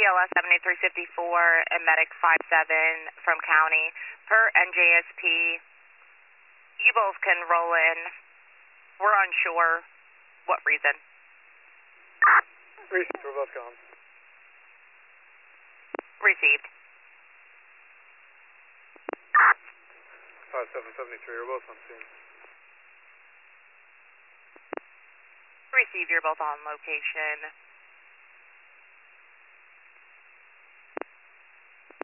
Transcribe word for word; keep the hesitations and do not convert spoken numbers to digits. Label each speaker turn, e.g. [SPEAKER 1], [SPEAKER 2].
[SPEAKER 1] L S seventy-three fifty-four and Medic five seven from County. Per N J S P, you both can roll in. We're unsure what reason.
[SPEAKER 2] Received, we're both gone.
[SPEAKER 1] Received.
[SPEAKER 2] five seven seventy-three, we're both on scene.
[SPEAKER 1] Receive, you're both on location.